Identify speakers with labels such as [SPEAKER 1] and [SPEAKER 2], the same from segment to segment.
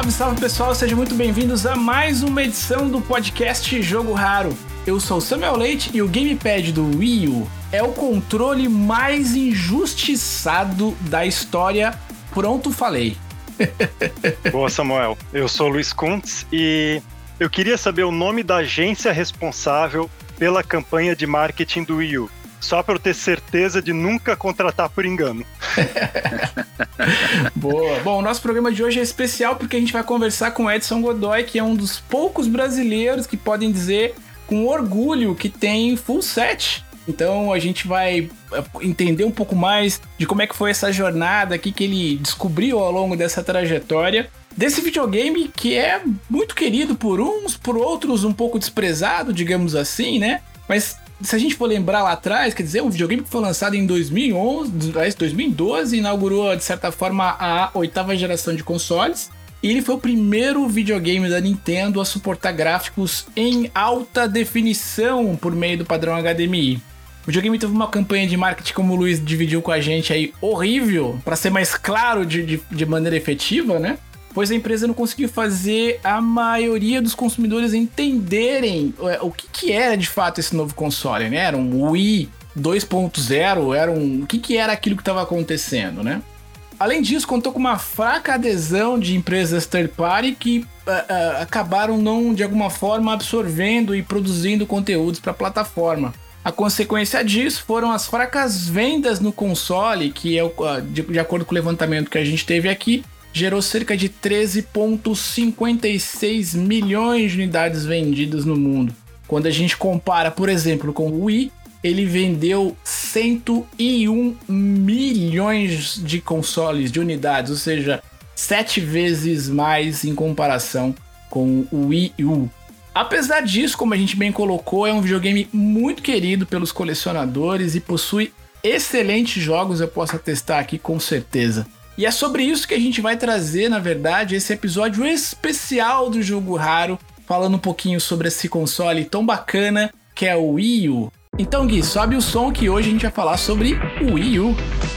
[SPEAKER 1] Salve, salve pessoal, sejam muito bem-vindos a mais uma edição do podcast Jogo Raro. Eu sou o Samuel Leite e o Gamepad do Wii U é o controle mais injustiçado da história. Pronto, falei.
[SPEAKER 2] Boa, Samuel. Eu sou o Luiz Kuntz e eu queria saber o nome da agência responsável pela campanha de marketing do Wii U. Só para eu ter certeza de nunca contratar por engano.
[SPEAKER 1] Boa. Bom, o nosso programa de hoje é especial porque a gente vai conversar com o Edson Godoy, que é um dos poucos brasileiros que podem dizer com orgulho que tem full set. Então a gente vai entender um pouco mais de como é que foi essa jornada aqui que ele descobriu ao longo dessa trajetória desse videogame que é muito querido por uns, por outros um pouco desprezado, digamos assim, né? Mas se a gente for lembrar lá atrás, quer dizer, um videogame que foi lançado em 2012, inaugurou, de certa forma, a 8ª geração de consoles. E ele foi o primeiro videogame da Nintendo a suportar gráficos em alta definição por meio do padrão HDMI. O videogame teve uma campanha de marketing, como o Luiz dividiu com a gente aí, horrível, para ser mais claro de maneira efetiva, né? Pois a empresa não conseguiu fazer a maioria dos consumidores entenderem o que era de fato esse novo console, né? Era um Wii 2.0, o que era aquilo que estava acontecendo, né? Além disso, contou com uma fraca adesão de empresas third party que acabaram não, de alguma forma, absorvendo e produzindo conteúdos para a plataforma. A consequência disso foram as fracas vendas no console, que é de acordo com o levantamento que a gente teve aqui, gerou cerca de 13,56 milhões de unidades vendidas no mundo. Quando a gente compara, por exemplo, com o Wii, ele vendeu 101 milhões de consoles, de unidades, ou seja, 7 vezes mais em comparação com o Wii U. Apesar disso, como a gente bem colocou, é um videogame muito querido pelos colecionadores e possui excelentes jogos, eu posso atestar aqui com certeza. E é sobre isso que a gente vai trazer, na verdade, esse episódio especial do Jogo Raro, falando um pouquinho sobre esse console tão bacana que é o Wii U. Então, Gui, sobe o som que hoje a gente vai falar sobre o Wii U.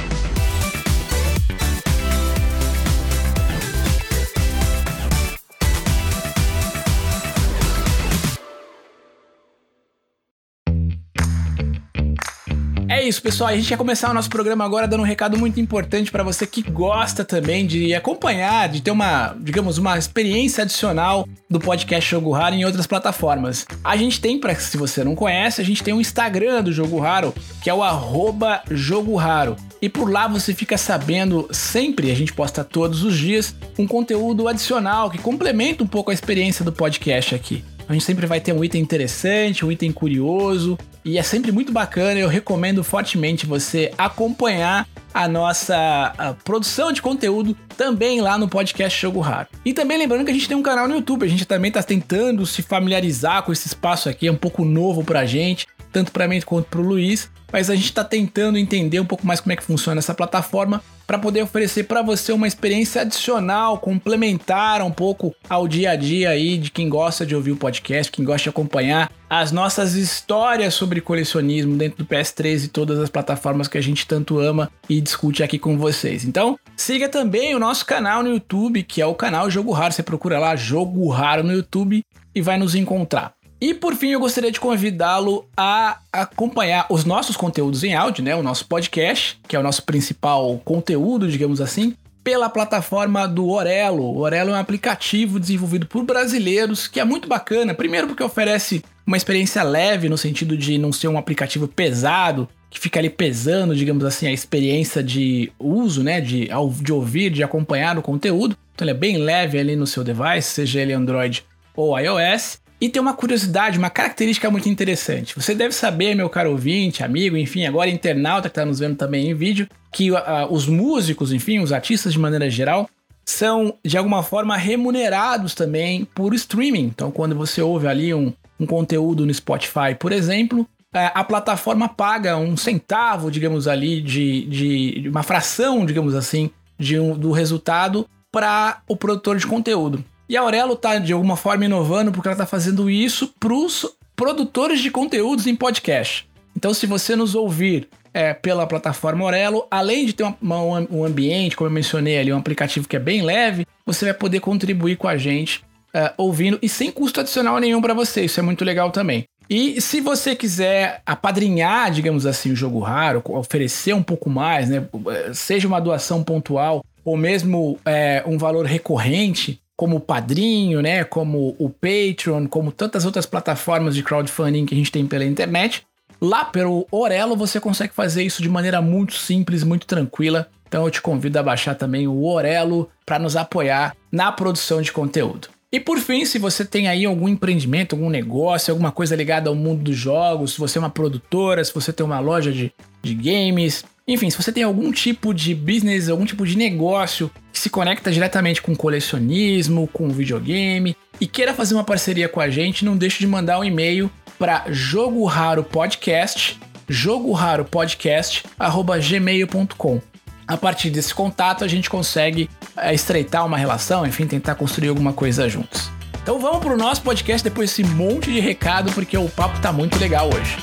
[SPEAKER 1] É isso, pessoal, a gente vai começar o nosso programa agora dando um recado muito importante para você que gosta também de acompanhar, de ter uma experiência adicional do podcast Jogo Raro em outras plataformas. A gente tem, se você não conhece, a gente tem um Instagram do Jogo Raro, que é o @JogoRaro. E por lá você fica sabendo sempre, a gente posta todos os dias, um conteúdo adicional que complementa um pouco a experiência do podcast aqui. A gente sempre vai ter um item interessante, um item curioso, e é sempre muito bacana. Eu recomendo fortemente você acompanhar a nossa produção de conteúdo também lá no podcast Jogo Raro. E também lembrando que a gente tem um canal no YouTube, a gente também está tentando se familiarizar com esse espaço aqui, é um pouco novo pra gente, tanto para mim quanto pro Luiz, mas a gente está tentando entender um pouco mais como é que funciona essa plataforma para poder oferecer para você uma experiência adicional, complementar um pouco ao dia a dia aí de quem gosta de ouvir o podcast, quem gosta de acompanhar as nossas histórias sobre colecionismo dentro do PS3 e todas as plataformas que a gente tanto ama e discute aqui com vocês. Então, siga também o nosso canal no YouTube, que é o canal Jogo Raro. Você procura lá Jogo Raro no YouTube e vai nos encontrar. E por fim, eu gostaria de convidá-lo a acompanhar os nossos conteúdos em áudio, né? O nosso podcast, que é o nosso principal conteúdo, digamos assim, pela plataforma do Orelo. O Orelo é um aplicativo desenvolvido por brasileiros, que é muito bacana. Primeiro porque oferece uma experiência leve, no sentido de não ser um aplicativo pesado, que fica ali pesando, digamos assim, a experiência de uso, né? De ouvir, de acompanhar o conteúdo. Então ele é bem leve ali no seu device, seja ele Android ou iOS. E tem uma curiosidade, uma característica muito interessante. Você deve saber, meu caro ouvinte, amigo, enfim, agora internauta que está nos vendo também em vídeo, que os músicos, enfim, os artistas de maneira geral, são de alguma forma remunerados também por streaming. Então, quando você ouve ali um conteúdo no Spotify, por exemplo, a plataforma paga um centavo, digamos ali, de uma fração, digamos assim, do resultado para o produtor de conteúdo. E a Orelo está, de alguma forma, inovando porque ela está fazendo isso para os produtores de conteúdos em podcast. Então, se você nos ouvir pela plataforma Orelo. Além de ter um ambiente, como eu mencionei ali, um aplicativo que é bem leve, você vai poder contribuir com a gente ouvindo e sem custo adicional nenhum para você. Isso é muito legal também. E se você quiser apadrinhar, digamos assim, o Jogo Raro, oferecer um pouco mais, né? Seja uma doação pontual ou mesmo um valor recorrente, como o Padrinho, né? Como o Patreon, como tantas outras plataformas de crowdfunding que a gente tem pela internet, lá pelo Orelo você consegue fazer isso de maneira muito simples, muito tranquila. Então eu te convido a baixar também o Orelo para nos apoiar na produção de conteúdo. E por fim, se você tem aí algum empreendimento, algum negócio, alguma coisa ligada ao mundo dos jogos, se você é uma produtora, se você tem uma loja de games, enfim, se você tem algum tipo de business, algum tipo de negócio que se conecta diretamente com colecionismo, com videogame e queira fazer uma parceria com a gente, não deixe de mandar um e-mail para jogoraropodcast@gmail.com. A partir desse contato, a gente consegue estreitar uma relação, enfim, tentar construir alguma coisa juntos. Então vamos pro nosso podcast depois desse monte de recado, porque o papo tá muito legal hoje.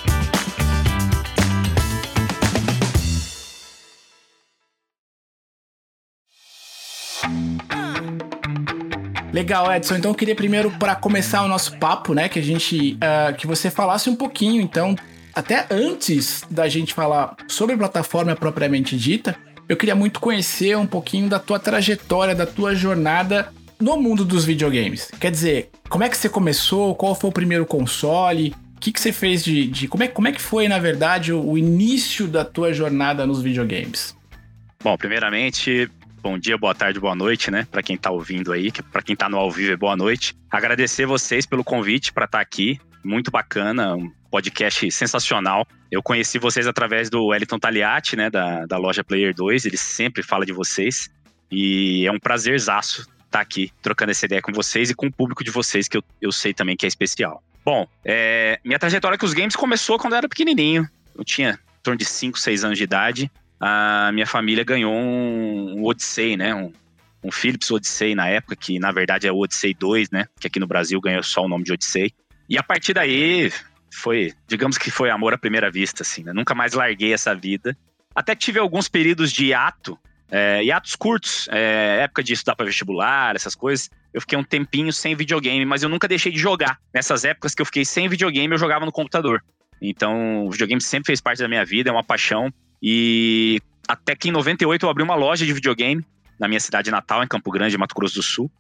[SPEAKER 1] Legal, Edson. Então eu queria primeiro, para começar o nosso papo, né, que a gente, que você falasse um pouquinho, então, até antes da gente falar sobre a plataforma propriamente dita, eu queria muito conhecer um pouquinho da tua trajetória, da tua jornada no mundo dos videogames. Quer dizer, como é que você começou? Qual foi o primeiro console? O que você fez como é que foi, na verdade, o início da tua jornada nos videogames?
[SPEAKER 3] Bom, primeiramente, bom dia, boa tarde, boa noite, né? Pra quem tá ouvindo aí, pra quem tá no ao vivo é boa noite. Agradecer vocês pelo convite pra estar aqui. Muito bacana, um podcast sensacional. Eu conheci vocês através do Wellington Taliati, né, da loja Player 2, ele sempre fala de vocês, e é um prazerzaço estar aqui trocando essa ideia com vocês e com o público de vocês, que eu sei também que é especial. Bom, minha trajetória com os games começou quando eu era pequenininho, eu tinha em torno de 5, 6 anos de idade. A minha família ganhou um Odyssey, né, um Philips Odyssey na época, que na verdade é o Odyssey 2, né, que aqui no Brasil ganhou só o nome de Odyssey. E a partir daí, digamos que foi amor à primeira vista, assim, né? Nunca mais larguei essa vida. Até tive alguns períodos de hiatos curtos, época de estudar para vestibular, essas coisas. Eu fiquei um tempinho sem videogame, mas eu nunca deixei de jogar. Nessas épocas que eu fiquei sem videogame, eu jogava no computador. Então, o videogame sempre fez parte da minha vida, é uma paixão. E até que em 98 eu abri uma loja de videogame na minha cidade natal, em Campo Grande, Mato Grosso do Sul.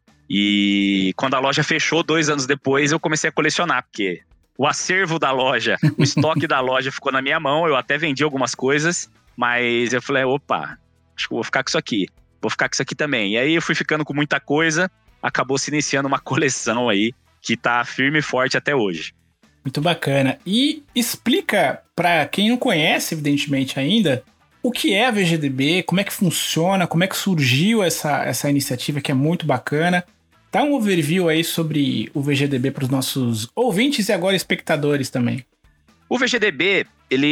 [SPEAKER 3] E quando a loja fechou, 2 anos depois, eu comecei a colecionar, porque o acervo da loja, o estoque da loja ficou na minha mão, eu até vendi algumas coisas, mas eu falei, opa, acho que eu vou ficar com isso aqui, vou ficar com isso aqui também. E aí eu fui ficando com muita coisa, acabou se iniciando uma coleção aí, que tá firme e forte até hoje.
[SPEAKER 1] Muito bacana. E explica para quem não conhece, evidentemente ainda, o que é a VGDB, como é que funciona, como é que surgiu essa iniciativa que é muito bacana. Dá um overview aí sobre o VGDB para os nossos ouvintes e agora espectadores também.
[SPEAKER 3] O VGDB,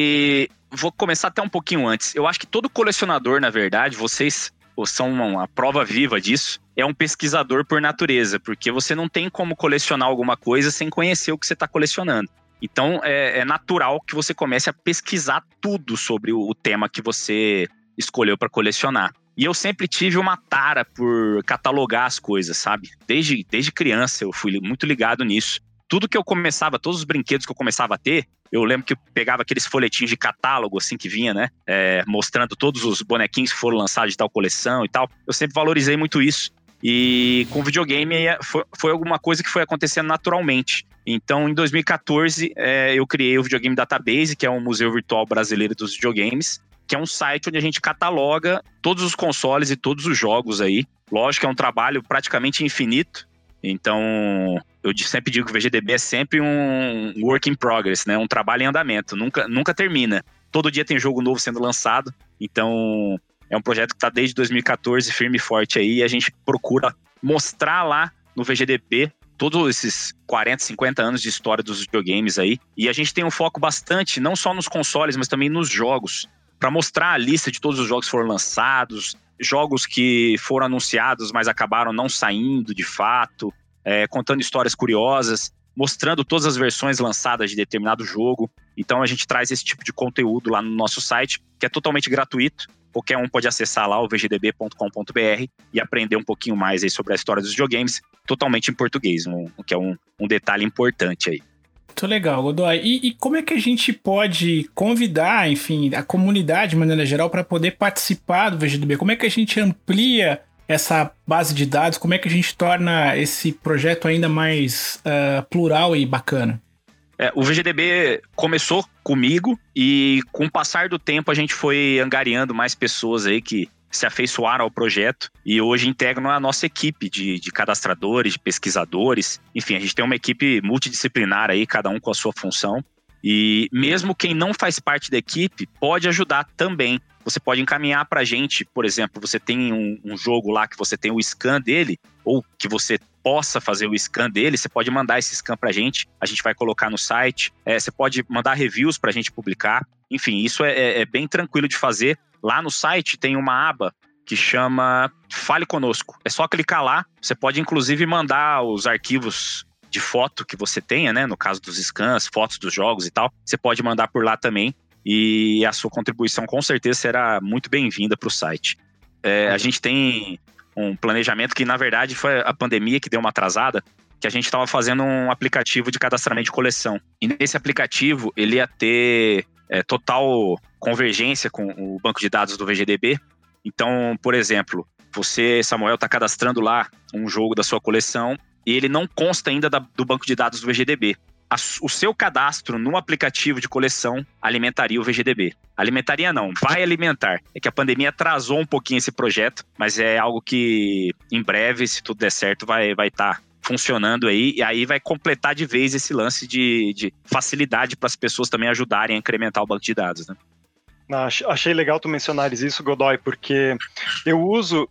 [SPEAKER 3] vou começar até um pouquinho antes. Eu acho que todo colecionador, na verdade, vocês são uma prova viva disso, é um pesquisador por natureza, porque você não tem como colecionar alguma coisa sem conhecer o que você está colecionando. Então, é natural que você comece a pesquisar tudo sobre o tema que você escolheu para colecionar. E eu sempre tive uma tara por catalogar as coisas, sabe? Desde criança eu fui muito ligado nisso. Tudo que eu começava, todos os brinquedos que eu começava a ter, eu lembro que eu pegava aqueles folhetinhos de catálogo, assim, que vinha, né? Mostrando todos os bonequinhos que foram lançados de tal coleção e tal. Eu sempre valorizei muito isso. E com o videogame foi alguma coisa que foi acontecendo naturalmente. Então, em 2014, eu criei o Videogame Database, que é um museu virtual brasileiro dos videogames, que é um site onde a gente cataloga todos os consoles e todos os jogos aí. Lógico que é um trabalho praticamente infinito. Então, eu sempre digo que o VGDB é sempre um work in progress, né? Um trabalho em andamento, nunca termina. Todo dia tem jogo novo sendo lançado. Então, é um projeto que está desde 2014 firme e forte aí. E a gente procura mostrar lá no VGDB todos esses 40, 50 anos de história dos videogames aí. E a gente tem um foco bastante, não só nos consoles, mas também nos jogos, para mostrar a lista de todos os jogos que foram lançados, jogos que foram anunciados, mas acabaram não saindo de fato, contando histórias curiosas, mostrando todas as versões lançadas de determinado jogo. Então a gente traz esse tipo de conteúdo lá no nosso site, que é totalmente gratuito. Qualquer um pode acessar lá o vgdb.com.br e aprender um pouquinho mais aí sobre a história dos videogames, totalmente em português, que é um detalhe importante aí.
[SPEAKER 1] Muito legal, Godoy. E como é que a gente pode convidar, enfim, a comunidade de maneira geral para poder participar do VGDB? Como é que a gente amplia essa base de dados? Como é que a gente torna esse projeto ainda mais plural e bacana?
[SPEAKER 3] O VGDB começou comigo e com o passar do tempo a gente foi angariando mais pessoas aí que se afeiçoaram ao projeto e hoje integram a nossa equipe de cadastradores, de pesquisadores. Enfim, a gente tem uma equipe multidisciplinar aí, cada um com a sua função. E mesmo quem não faz parte da equipe pode ajudar também. Você pode encaminhar para a gente, por exemplo, você tem um jogo lá que você tem o scan dele, ou que você possa fazer o scan dele, você pode mandar esse scan para a gente vai colocar no site, você pode mandar reviews para a gente publicar. Enfim, isso é bem tranquilo de fazer. Lá no site tem uma aba que chama Fale Conosco. É só clicar lá, você pode inclusive mandar os arquivos de foto que você tenha, né? No caso dos scans, fotos dos jogos e tal, você pode mandar por lá também e a sua contribuição com certeza será muito bem-vinda para o site. A gente tem um planejamento que na verdade foi a pandemia que deu uma atrasada, que a gente estava fazendo um aplicativo de cadastramento de coleção. E nesse aplicativo ele ia ter total convergência com o banco de dados do VGDB. Então, por exemplo, você, Samuel, está cadastrando lá um jogo da sua coleção e ele não consta ainda do banco de dados do VGDB. O seu cadastro no aplicativo de coleção alimentaria o VGDB. Alimentaria não, vai alimentar. É que a pandemia atrasou um pouquinho esse projeto, mas é algo que em breve, se tudo der certo, vai estar funcionando aí, e aí vai completar de vez esse lance de facilidade para as pessoas também ajudarem a incrementar o banco de dados, né?
[SPEAKER 2] Achei legal tu mencionares isso, Godoy, porque eu uso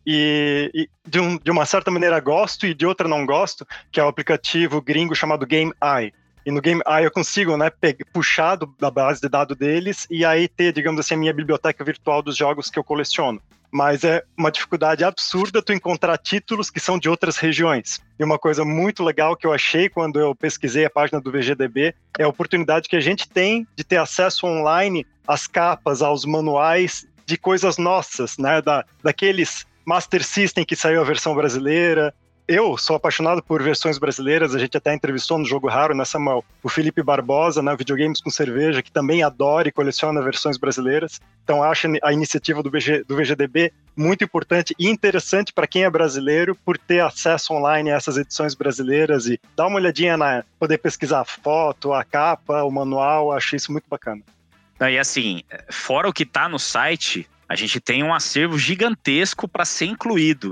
[SPEAKER 2] e de uma certa maneira gosto e de outra não gosto, que é o aplicativo gringo chamado GameEye. E no GameEye eu consigo, né, puxar da base de dados deles e aí ter, digamos assim, a minha biblioteca virtual dos jogos que eu coleciono. Mas é uma dificuldade absurda tu encontrar títulos que são de outras regiões. E uma coisa muito legal que eu achei quando eu pesquisei a página do VGDB é a oportunidade que a gente tem de ter acesso online às capas, aos manuais de coisas nossas, né? Daqueles Master System que saiu a versão brasileira. Eu sou apaixonado por versões brasileiras, a gente até entrevistou no Jogo Raro, né, Samuel? O Felipe Barbosa, né, Videogames com Cerveja, que também adora e coleciona versões brasileiras. Então acho a iniciativa do VGDB muito importante e interessante para quem é brasileiro por ter acesso online a essas edições brasileiras e dar uma olhadinha poder pesquisar a foto, a capa, o manual, acho isso muito bacana.
[SPEAKER 3] E assim, fora o que está no site, a gente tem um acervo gigantesco para ser incluído.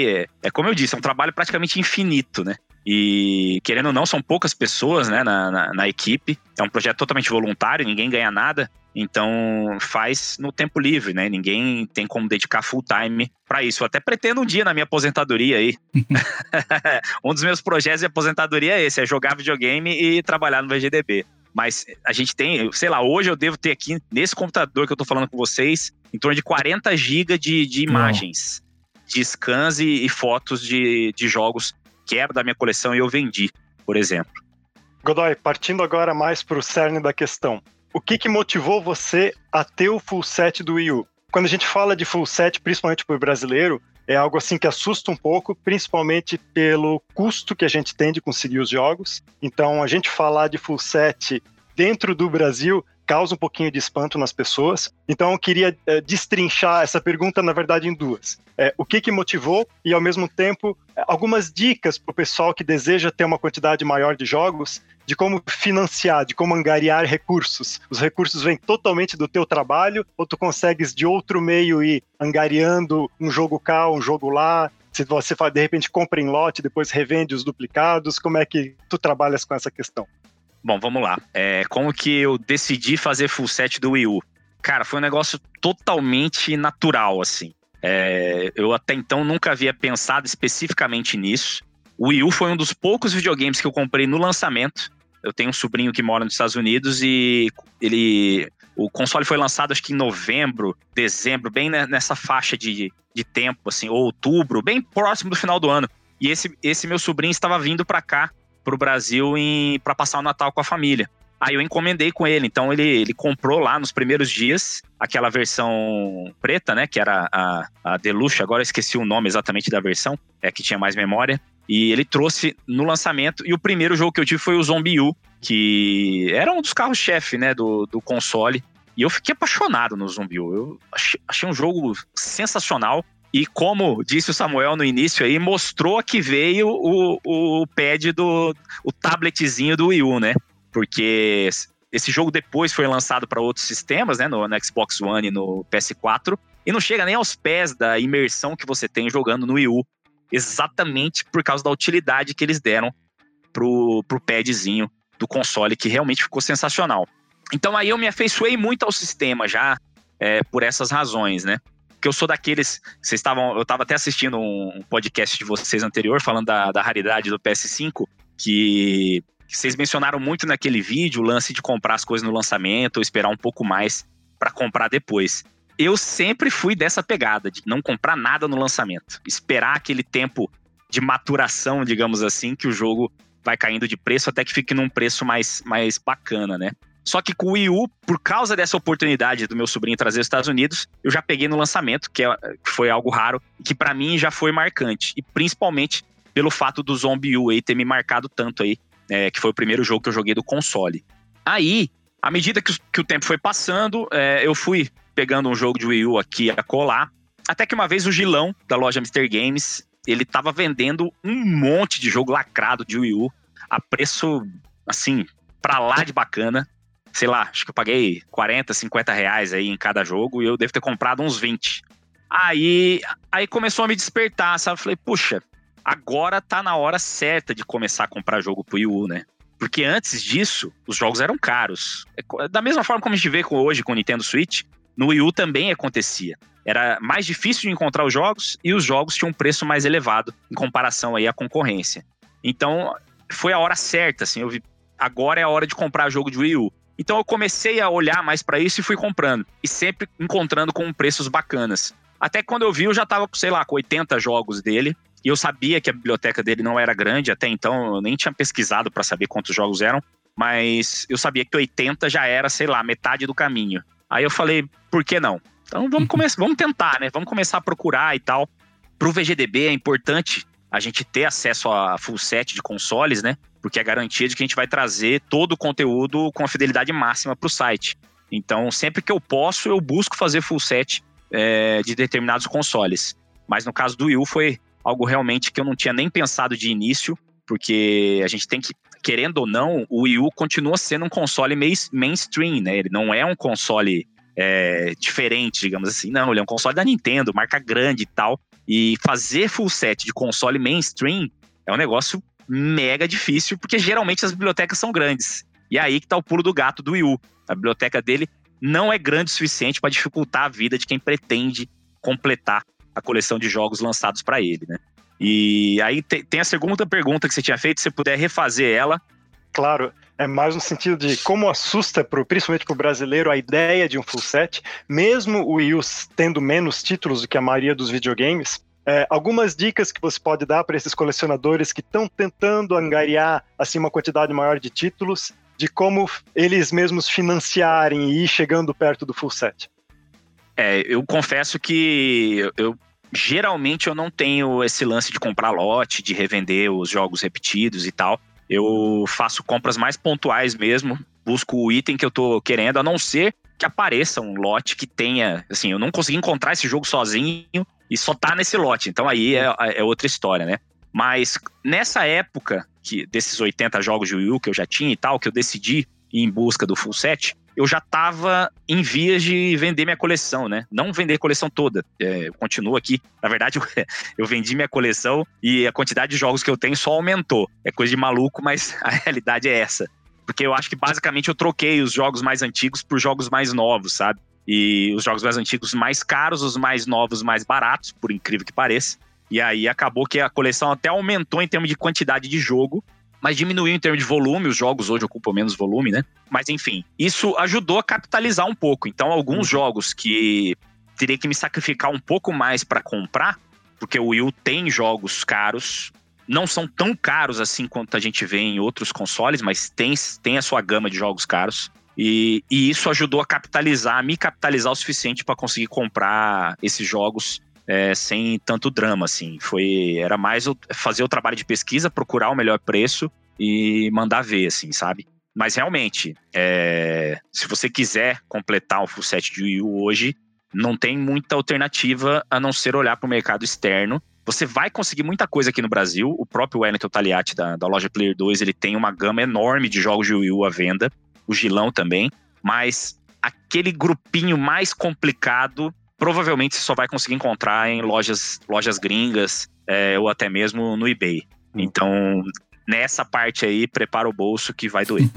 [SPEAKER 3] É como eu disse, é um trabalho praticamente infinito, né? E, querendo ou não, são poucas pessoas, né, na equipe. É um projeto totalmente voluntário, ninguém ganha nada. Então, faz no tempo livre, né? Ninguém tem como dedicar full time para isso. Eu até pretendo um dia na minha aposentadoria aí. Um dos meus projetos de aposentadoria é esse, é jogar videogame e trabalhar no VGDB. Mas a gente tem, sei lá, hoje eu devo ter aqui, nesse computador que eu tô falando com vocês, em torno de 40 GB de imagens, de scans e fotos de jogos que eram da minha coleção e eu vendi, por exemplo.
[SPEAKER 2] Godoy, partindo agora mais para o cerne da questão. O que motivou você a ter o full set do Wii U? Quando a gente fala de full set, principalmente para o brasileiro, é algo assim que assusta um pouco, principalmente pelo custo que a gente tem de conseguir os jogos. Então, a gente falar de full set dentro do Brasil causa um pouquinho de espanto nas pessoas. Então, eu queria destrinchar essa pergunta, na verdade, em duas. O que motivou e, ao mesmo tempo, algumas dicas para o pessoal que deseja ter uma quantidade maior de jogos, de como financiar, de como angariar recursos. Os recursos vêm totalmente do teu trabalho ou tu consegues de outro meio ir angariando um jogo cá, um jogo lá? Se você, de repente, compra em lote, depois revende os duplicados, como é que tu trabalhas com essa questão?
[SPEAKER 3] Bom, vamos lá. Como que eu decidi fazer full set do Wii U? Cara, foi um negócio totalmente natural, assim. Eu até então nunca havia pensado especificamente nisso. O Wii U foi um dos poucos videogames que eu comprei no lançamento. Eu tenho um sobrinho que mora nos Estados Unidos e o console foi lançado acho que em novembro, dezembro, bem nessa faixa de tempo, assim, ou outubro, bem próximo do final do ano. E esse meu sobrinho estava vindo para cá pro Brasil para passar o Natal com a família. Aí eu encomendei com ele, então ele comprou lá nos primeiros dias aquela versão preta, né, que era a Deluxe, agora eu esqueci o nome exatamente da versão, que tinha mais memória, e ele trouxe no lançamento, e o primeiro jogo que eu tive foi o Zombie U, que era um dos carros-chefe, né, do console, e eu fiquei apaixonado no Zombie U, eu achei um jogo sensacional, e como disse o Samuel no início aí, mostrou que veio o pad o tabletzinho do Wii U, né? Porque esse jogo depois foi lançado para outros sistemas, né? No Xbox One e no PS4. E não chega nem aos pés da imersão que você tem jogando no Wii U. Exatamente por causa da utilidade que eles deram pro padzinho do console, que realmente ficou sensacional. Então aí eu me afeiçoei muito ao sistema já, por essas razões, né? Porque eu sou daqueles... eu estava até assistindo um podcast de vocês anterior, falando da raridade do PS5, que vocês mencionaram muito naquele vídeo, o lance de comprar as coisas no lançamento, ou esperar um pouco mais para comprar depois. Eu sempre fui dessa pegada, de não comprar nada no lançamento. Esperar aquele tempo de maturação, digamos assim, que o jogo vai caindo de preço, até que fique num preço mais bacana, né? Só que com o Wii U, por causa dessa oportunidade do meu sobrinho trazer os Estados Unidos, eu já peguei no lançamento, que foi algo raro, e que pra mim já foi marcante. E principalmente pelo fato do Zombie U aí ter me marcado tanto aí, que foi o primeiro jogo que eu joguei do console. Aí, à medida que o tempo foi passando, eu fui pegando um jogo de Wii U aqui a colar, até que uma vez o Gilão, da loja Mr. Games, ele tava vendendo um monte de jogo lacrado de Wii U, a preço, assim, pra lá de bacana. Sei lá, acho que eu paguei 40, 50 reais aí em cada jogo, e eu devo ter comprado uns 20. Aí começou a me despertar, sabe? Eu falei, puxa, agora tá na hora certa de começar a comprar jogo pro Wii U, né? Porque antes disso, os jogos eram caros. Da mesma forma como a gente vê hoje com o Nintendo Switch, no Wii U também acontecia. Era mais difícil de encontrar os jogos, e os jogos tinham um preço mais elevado em comparação aí à concorrência. Então, foi a hora certa, assim, eu vi, agora é a hora de comprar jogo de Wii U. Então eu comecei a olhar mais pra isso e fui comprando. E sempre encontrando com preços bacanas. Até que quando eu vi, eu já tava, sei lá, com 80 jogos dele. E eu sabia que a biblioteca dele não era grande. Até então eu nem tinha pesquisado pra saber quantos jogos eram. Mas eu sabia que 80 já era, sei lá, metade do caminho. Aí eu falei, por que não? Então vamos tentar, né? Vamos começar a procurar e tal. Pro VGDB é importante a gente ter acesso a full set de consoles, né? Porque é garantia de que a gente vai trazer todo o conteúdo com a fidelidade máxima para o site. Então, sempre que eu posso, eu busco fazer full set de determinados consoles. Mas no caso do Wii U foi algo realmente que eu não tinha nem pensado de início, porque a gente tem que, querendo ou não, o Wii U continua sendo um console mainstream, né? Ele não é um console diferente, digamos assim. Não, ele é um console da Nintendo, marca grande e tal. E fazer full set de console mainstream é um negócio mega difícil, porque geralmente as bibliotecas são grandes. E é aí que tá o pulo do gato do Wii U. A biblioteca dele não é grande o suficiente para dificultar a vida de quem pretende completar a coleção de jogos lançados para ele, né? E aí tem a segunda pergunta que você tinha feito, se você puder refazer ela.
[SPEAKER 2] Claro, é mais no sentido de como assusta, principalmente para o brasileiro, a ideia de um full set, mesmo o Wii U tendo menos títulos do que a maioria dos videogames. Algumas dicas que você pode dar para esses colecionadores que estão tentando angariar assim, uma quantidade maior de títulos, de como eles mesmos financiarem e ir chegando perto do full set.
[SPEAKER 3] Eu confesso que geralmente eu não tenho esse lance de comprar lote, de revender os jogos repetidos e tal. Eu faço compras mais pontuais mesmo, busco o item que eu tô querendo, a não ser que apareça um lote que tenha... Assim, eu não consegui encontrar esse jogo sozinho e só tá nesse lote, então aí é outra história, né? Mas nessa época, desses 80 jogos de Wii U que eu já tinha e tal, que eu decidi ir em busca do full set, eu já tava em vias de vender minha coleção, né? Não vender a coleção toda, eu continuo aqui. Na verdade, eu vendi minha coleção e a quantidade de jogos que eu tenho só aumentou. É coisa de maluco, mas a realidade é essa. Porque eu acho que basicamente eu troquei os jogos mais antigos por jogos mais novos, sabe? E os jogos mais antigos mais caros, os mais novos mais baratos, por incrível que pareça. E aí acabou que a coleção até aumentou em termos de quantidade de jogo, mas diminuiu em termos de volume. Os jogos hoje ocupam menos volume, né? Mas enfim, isso ajudou a capitalizar um pouco. Então alguns jogos que teria que me sacrificar um pouco mais para comprar, porque o Wii U tem jogos caros, não são tão caros assim quanto a gente vê em outros consoles, mas tem a sua gama de jogos caros. E isso ajudou a me capitalizar o suficiente para conseguir comprar esses jogos sem tanto drama, assim. Era mais fazer o trabalho de pesquisa, procurar o melhor preço e mandar ver, assim, sabe? Mas realmente, se você quiser completar o full set de Wii U hoje, não tem muita alternativa a não ser olhar para o mercado externo. Você vai conseguir muita coisa aqui no Brasil. O próprio Wellington Taliati da loja Player 2, ele tem uma gama enorme de jogos de Wii U à venda. O Gilão também. Mas aquele grupinho mais complicado, provavelmente você só vai conseguir encontrar em lojas gringas ou até mesmo no eBay. Então, nessa parte aí, prepara o bolso que vai doer.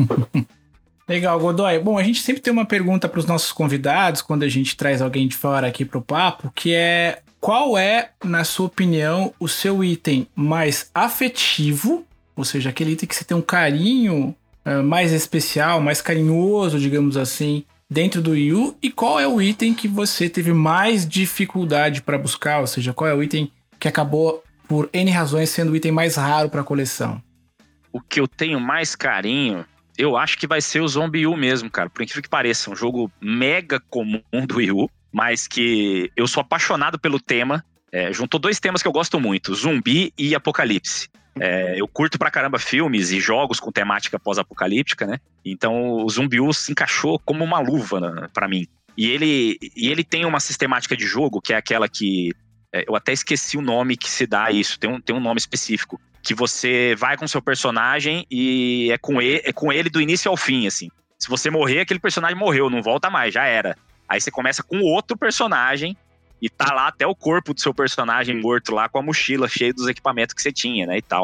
[SPEAKER 1] Legal, Godoy. Bom, a gente sempre tem uma pergunta para os nossos convidados quando a gente traz alguém de fora aqui pro papo, que é: qual é, na sua opinião, o seu item mais afetivo, ou seja, aquele item que você tem um carinho mais especial, mais carinhoso, digamos assim, dentro do Wii U, e qual é o item que você teve mais dificuldade para buscar, ou seja, qual é o item que acabou, por N razões, sendo o item mais raro para a coleção?
[SPEAKER 3] O que eu tenho mais carinho, eu acho que vai ser o Zombie U mesmo, cara. Por incrível que pareça, um jogo mega comum do Wii U, mas que eu sou apaixonado pelo tema. Juntou 2 temas que eu gosto muito, zumbi e apocalipse. Eu curto pra caramba filmes e jogos com temática pós-apocalíptica, né? Então o Zombie U se encaixou como uma luva pra mim. E ele tem uma sistemática de jogo que é aquela que... eu até esqueci o nome que se dá a isso, tem um nome específico. Que você vai com o seu personagem e é com ele do início ao fim, assim. Se você morrer, aquele personagem morreu, não volta mais, já era. Aí você começa com outro personagem e tá lá até o corpo do seu personagem morto lá com a mochila cheia dos equipamentos que você tinha, né, e tal.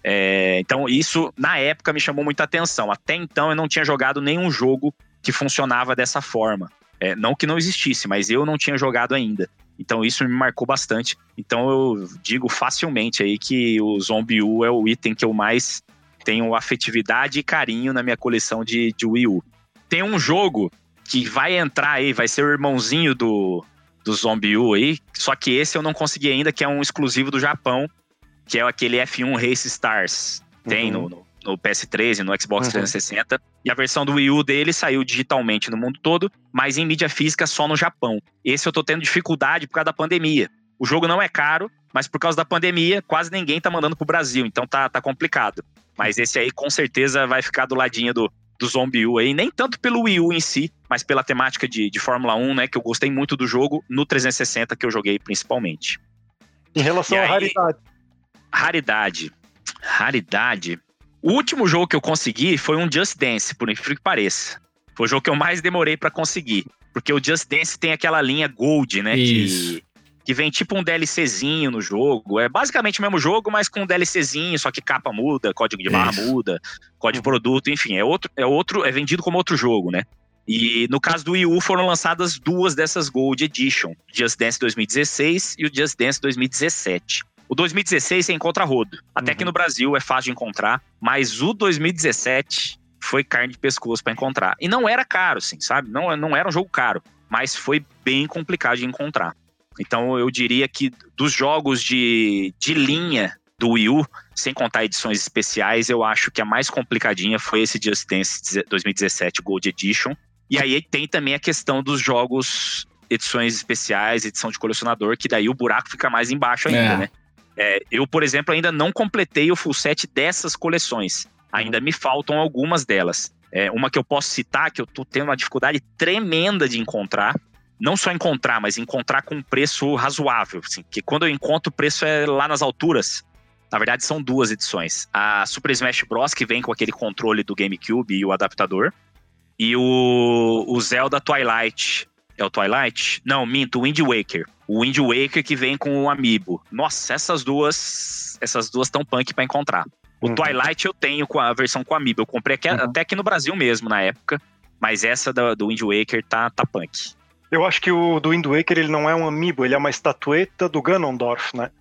[SPEAKER 3] Então isso, na época, me chamou muita atenção. Até então eu não tinha jogado nenhum jogo que funcionava dessa forma. Não que não existisse, mas eu não tinha jogado ainda. Então isso me marcou bastante. Então eu digo facilmente aí que o Zombie U é o item que eu mais tenho afetividade e carinho na minha coleção de Wii U. Tem um jogo que vai entrar aí, vai ser o irmãozinho do Zombie U aí, só que esse eu não consegui ainda, que é um exclusivo do Japão, que é aquele F1 Race Stars. Tem no PS3 e no Xbox 360. E a versão do Wii U dele saiu digitalmente no mundo todo, mas em mídia física só no Japão. Esse eu tô tendo dificuldade por causa da pandemia. O jogo não é caro, mas por causa da pandemia, quase ninguém tá mandando pro Brasil, então tá complicado. Mas esse aí com certeza vai ficar do ladinho do Zombie U aí, nem tanto pelo Wii U em si, mas pela temática de Fórmula 1, né, que eu gostei muito do jogo no 360, que eu joguei principalmente.
[SPEAKER 2] Em relação à
[SPEAKER 3] raridade, o último jogo que eu consegui foi um Just Dance, por incrível que pareça. Foi o jogo que eu mais demorei pra conseguir, porque o Just Dance tem aquela linha Gold, né, que vem tipo um DLCzinho no jogo. É basicamente o mesmo jogo, mas com um DLCzinho, só que capa muda, código de barra muda, código de produto, enfim, é vendido como outro jogo, né? E no caso do Wii U foram lançadas 2 dessas Gold Edition, Just Dance 2016 e o Just Dance 2017. O 2016 você encontra rodo, até que no Brasil é fácil de encontrar, mas o 2017 foi carne de pescoço pra encontrar. E não era caro, assim, sabe? Não era um jogo caro, mas foi bem complicado de encontrar. Então eu diria que dos jogos de linha do Wii U, sem contar edições especiais, eu acho que a mais complicadinha foi esse Just Dance 2017 Gold Edition. E aí tem também a questão dos jogos, edições especiais, edição de colecionador, que daí o buraco fica mais embaixo ainda, né? Eu, por exemplo, ainda não completei o full set dessas coleções. Ainda me faltam algumas delas. Uma que eu posso citar, que eu tô tendo uma dificuldade tremenda de encontrar, não só encontrar, mas encontrar com um preço razoável, assim, que quando eu encontro o preço é lá nas alturas. Na verdade são 2 edições. A Super Smash Bros, que vem com aquele controle do GameCube e o adaptador, e o Zelda Twilight. É o Twilight? Não, minto, o Wind Waker. O Wind Waker que vem com o Amiibo. Nossa, essas duas tão punk pra encontrar. O Twilight eu tenho com a versão com o Amiibo. Eu comprei até aqui no Brasil mesmo, na época. Mas essa do Wind Waker tá punk.
[SPEAKER 2] Eu acho que o do Wind Waker ele não é um Amiibo, ele é uma estatueta do Ganondorf, né?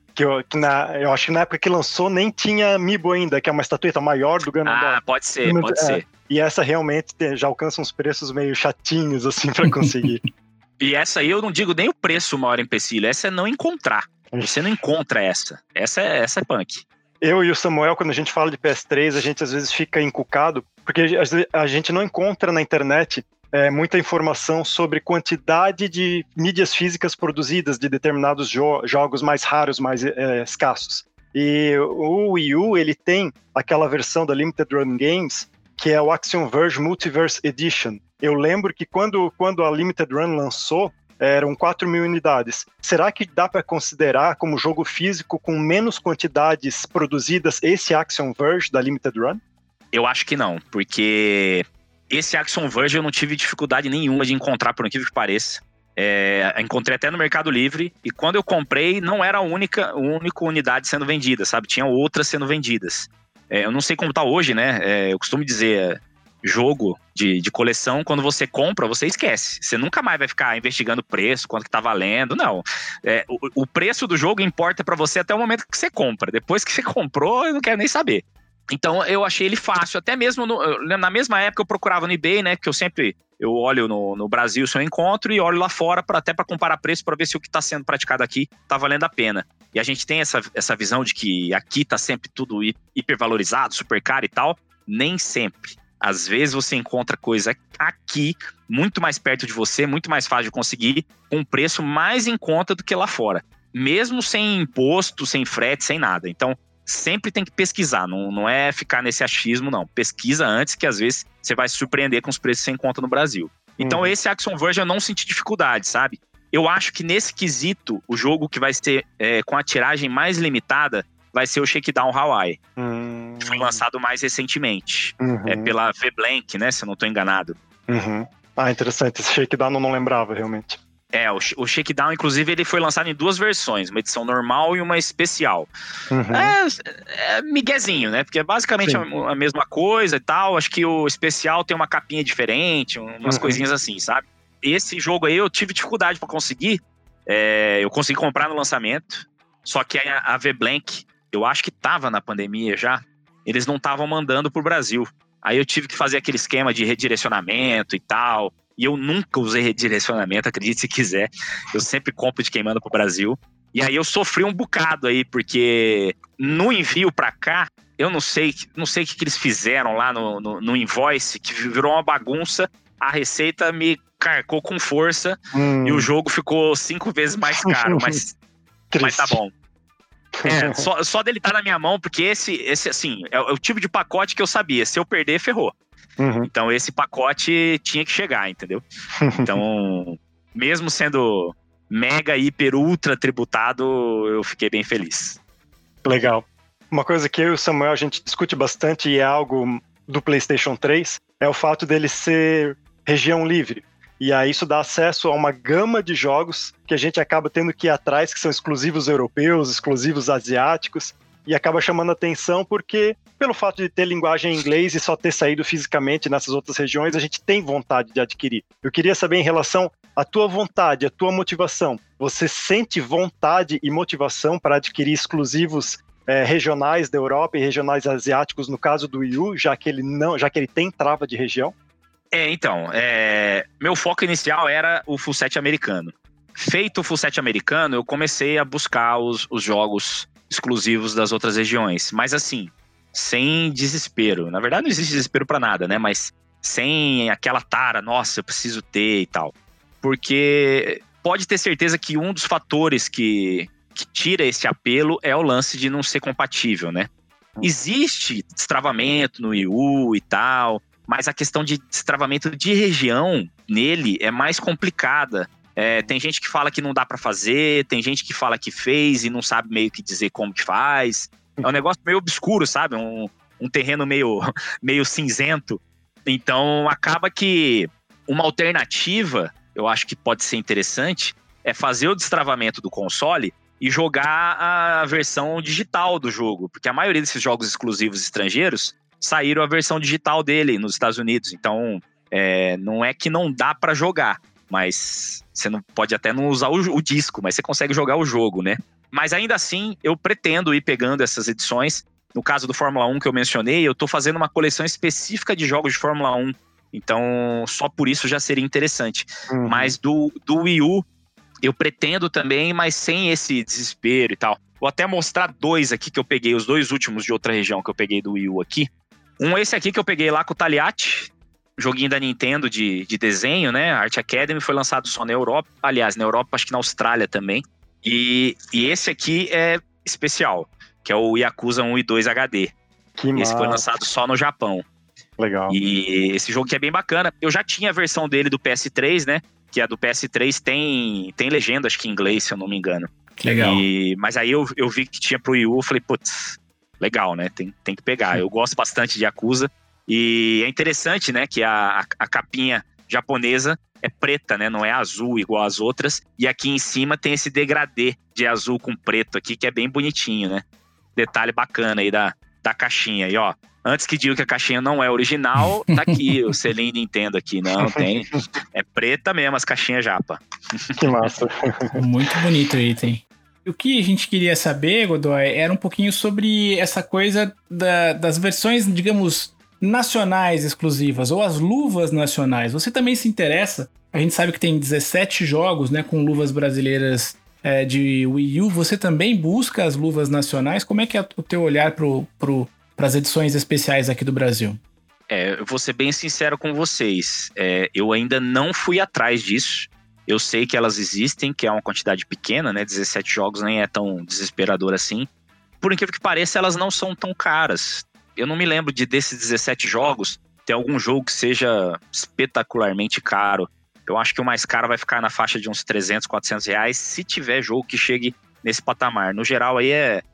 [SPEAKER 2] Eu acho que na época que lançou nem tinha Amiibo ainda, que é uma estatueta maior do Ganondorf.
[SPEAKER 3] Ah, pode ser.
[SPEAKER 2] E essa realmente já alcança uns preços meio chatinhos, assim, pra conseguir.
[SPEAKER 3] E essa aí eu não digo nem o preço maior empecilho, essa é não encontrar. Você não encontra essa. Essa é punk.
[SPEAKER 2] Eu e o Samuel, quando a gente fala de PS3, a gente às vezes fica encucado, porque a gente não encontra na internet muita informação sobre quantidade de mídias físicas produzidas de determinados jogos mais raros, mais escassos. E o Wii U, ele tem aquela versão da Limited Run Games, que é o Axiom Verge Multiverse Edition. Eu lembro que quando a Limited Run lançou, eram 4.000 unidades. Será que dá para considerar como jogo físico com menos quantidades produzidas esse Axiom Verge da Limited Run?
[SPEAKER 3] Eu acho que não, porque esse Axiom Verge eu não tive dificuldade nenhuma de encontrar, por incrível que pareça. Encontrei até no Mercado Livre, e quando eu comprei, não era a única unidade sendo vendida, sabe? Tinha outras sendo vendidas. Eu não sei como tá hoje, né? Eu costumo dizer, jogo de coleção, quando você compra, você esquece. Você nunca mais vai ficar investigando o preço, quanto que tá valendo, não. O preço do jogo importa pra você até o momento que você compra. Depois que você comprou, eu não quero nem saber. Então eu achei ele fácil, até mesmo na mesma época eu procurava no eBay, né, que eu olho no Brasil se eu encontro e olho lá fora até para comparar preço, para ver se o que está sendo praticado aqui está valendo a pena. E a gente tem essa visão de que aqui está sempre tudo hipervalorizado, super caro e tal. Nem sempre. Às vezes você encontra coisa aqui, muito mais perto de você, muito mais fácil de conseguir, com um preço mais em conta do que lá fora. Mesmo sem imposto, sem frete, sem nada. Então, sempre tem que pesquisar, não é ficar nesse achismo, não. Pesquisa antes, que às vezes você vai se surpreender com os preços sem conta no Brasil. Então esse Axiom Verge eu não senti dificuldade, sabe? Eu acho que nesse quesito, o jogo que vai ser com a tiragem mais limitada vai ser o Shakedown Hawaii, que foi lançado mais recentemente, pela V-Blank, né, se eu não estou enganado.
[SPEAKER 2] Ah, interessante, esse Shakedown eu não lembrava, realmente.
[SPEAKER 3] O Shakedown, inclusive, ele foi lançado em 2 versões, uma edição normal e uma especial. É miguezinho, né? Porque é basicamente a mesma coisa e tal. Acho que o especial tem uma capinha diferente, umas coisinhas assim, sabe? Esse jogo aí eu tive dificuldade pra conseguir. Eu consegui comprar no lançamento, só que a V-Blank, eu acho que tava na pandemia já, eles não estavam mandando pro Brasil. Aí eu tive que fazer aquele esquema de redirecionamento e tal. E eu nunca usei redirecionamento, acredite se quiser. Eu sempre compro de quem manda pro Brasil. E aí eu sofri um bocado aí, porque no envio pra cá, eu não sei o que eles fizeram lá no invoice, que virou uma bagunça. A receita me carcou com força e o jogo ficou 5 vezes mais caro, mas tá bom. Só dele tá na minha mão, porque esse assim, é o tipo de pacote que eu sabia. Se eu perder, ferrou. Então esse pacote tinha que chegar, entendeu? Então, mesmo sendo mega, hiper, ultra tributado, eu fiquei bem feliz.
[SPEAKER 2] Legal. Uma coisa que eu e o Samuel a gente discute bastante e é algo do PlayStation 3, é o fato dele ser região livre. E aí isso dá acesso a uma gama de jogos que a gente acaba tendo que ir atrás, que são exclusivos europeus, exclusivos asiáticos, e acaba chamando atenção porque, pelo fato de ter linguagem em inglês e só ter saído fisicamente nessas outras regiões, a gente tem vontade de adquirir. Eu queria saber em relação à tua vontade, à tua motivação. Você sente vontade e motivação para adquirir exclusivos regionais da Europa e regionais asiáticos, no caso do Wii U, já que ele tem trava de região?
[SPEAKER 3] Então, meu foco inicial era o full set americano. Feito o full set americano, eu comecei a buscar os jogos exclusivos das outras regiões. Mas assim, sem desespero. Na verdade, não existe desespero pra nada, né? Mas sem aquela tara, nossa, eu preciso ter e tal. Porque pode ter certeza que um dos fatores que tira esse apelo é o lance de não ser compatível, né? Existe destravamento no Wii U e tal, mas a questão de destravamento de região nele é mais complicada. Tem gente que fala que não dá pra fazer, tem gente que fala que fez e não sabe meio que dizer como que faz. É um negócio meio obscuro, sabe? Um terreno meio cinzento. Então, acaba que uma alternativa, eu acho que pode ser interessante, é fazer o destravamento do console e jogar a versão digital do jogo. Porque a maioria desses jogos exclusivos estrangeiros saíram a versão digital dele nos Estados Unidos. Então, não é que não dá pra jogar, mas você não pode até não usar o disco, mas você consegue jogar o jogo, né? Mas ainda assim, eu pretendo ir pegando essas edições. No caso do Fórmula 1 que eu mencionei, eu tô fazendo uma coleção específica de jogos de Fórmula 1. Então, só por isso já seria interessante. Mas do Wii U, eu pretendo também, mas sem esse desespero e tal. Vou até mostrar 2 aqui que eu peguei, os 2 últimos de outra região que eu peguei do Wii U aqui. Esse aqui que eu peguei lá com o Taliat, joguinho da Nintendo de desenho, né? Art Academy, foi lançado só na Europa. Aliás, na Europa, acho que na Austrália também. E esse aqui é especial, que é o Yakuza 1 e 2 HD. Esse foi lançado só no Japão.
[SPEAKER 2] Legal.
[SPEAKER 3] E esse jogo que é bem bacana. Eu já tinha a versão dele do PS3, né? Que a do PS3 tem legenda, acho que em inglês, se eu não me engano.
[SPEAKER 1] Legal.
[SPEAKER 3] Mas aí eu vi que tinha pro Wii U, falei, putz, legal, né? Tem que pegar. Eu gosto bastante de Yakuza. E é interessante, né, que a capinha japonesa é preta, né? Não é azul igual as outras. E aqui em cima tem esse degradê de azul com preto aqui, que é bem bonitinho, né? Detalhe bacana aí da caixinha. E ó, antes que diga que a caixinha não é original, tá aqui o selinho Nintendo aqui. Não, tem. É preta mesmo as caixinhas japa.
[SPEAKER 2] Que massa.
[SPEAKER 1] Muito bonito o item. O que a gente queria saber, Godoy, era um pouquinho sobre essa coisa das versões, digamos, nacionais exclusivas, ou as luvas nacionais. Você também se interessa? A gente sabe que tem 17 jogos, né, com luvas brasileiras de Wii U. Você também busca as luvas nacionais? Como é que é o teu olhar para as edições especiais aqui do Brasil?
[SPEAKER 3] Eu vou ser bem sincero com vocês. Eu ainda não fui atrás disso. Eu sei que elas existem, que é uma quantidade pequena, né? 17 jogos nem é tão desesperador assim. Por incrível que pareça, elas não são tão caras. Eu não me lembro desses 17 jogos ter algum jogo que seja espetacularmente caro. Eu acho que o mais caro vai ficar na faixa de uns 300, 400 reais, se tiver jogo que chegue nesse patamar. No geral, aí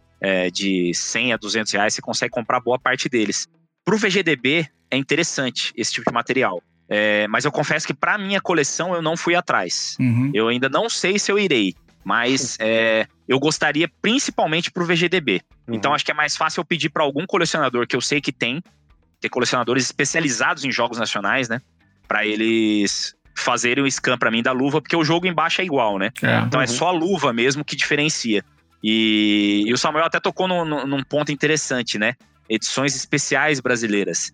[SPEAKER 3] de 100 a 200 reais, você consegue comprar boa parte deles. Pro VGDB, é interessante esse tipo de material. Mas eu confesso que pra minha coleção, eu não fui atrás.
[SPEAKER 1] Uhum.
[SPEAKER 3] Eu ainda não sei se eu irei. Mas eu gostaria principalmente pro VGDB.
[SPEAKER 2] Uhum.
[SPEAKER 3] Então acho que é mais fácil eu pedir para algum colecionador que eu sei que tem colecionadores especializados em jogos nacionais, né? Para eles fazerem o scan para mim da luva, porque o jogo embaixo é igual, né? Então é só a luva mesmo que diferencia. E o Samuel até tocou num ponto interessante, né? Edições especiais brasileiras.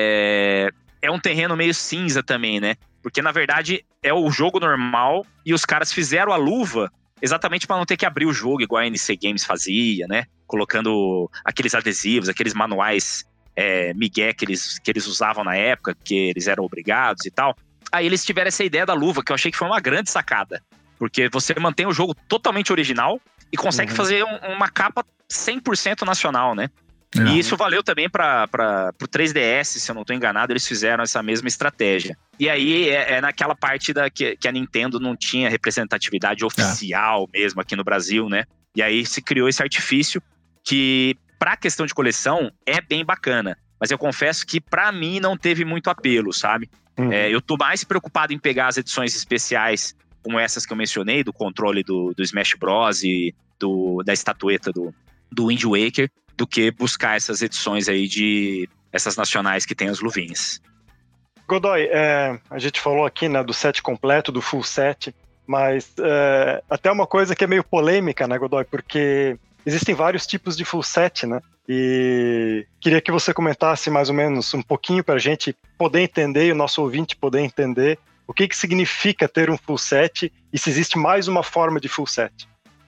[SPEAKER 3] É um terreno meio cinza também, né? Porque na verdade é o jogo normal e os caras fizeram a luva exatamente para não ter que abrir o jogo, igual a NC Games fazia, né? Colocando aqueles adesivos, aqueles manuais migué que eles usavam na época, que eles eram obrigados e tal. Aí eles tiveram essa ideia da luva, que eu achei que foi uma grande sacada. Porque você mantém o jogo totalmente original e consegue fazer uma capa 100% nacional, né? E isso valeu também pro 3DS, se eu não estou enganado, eles fizeram essa mesma estratégia. E aí naquela parte que a Nintendo não tinha representatividade oficial mesmo aqui no Brasil, né? E aí se criou esse artifício que, pra questão de coleção, é bem bacana. Mas eu confesso que pra mim não teve muito apelo, sabe? Eu tô mais preocupado em pegar as edições especiais, como essas que eu mencionei, do controle do Smash Bros. E da estatueta do Wind Waker, do que buscar essas edições aí essas nacionais que tem as luvinhas.
[SPEAKER 2] Godoy, a gente falou aqui, né, do set completo, do full set, mas até uma coisa que é meio polêmica, né, Godoy, porque existem vários tipos de full set, né, e queria que você comentasse mais ou menos um pouquinho pra gente poder entender, e o nosso ouvinte poder entender o que significa ter um full set e se existe mais uma forma de full set.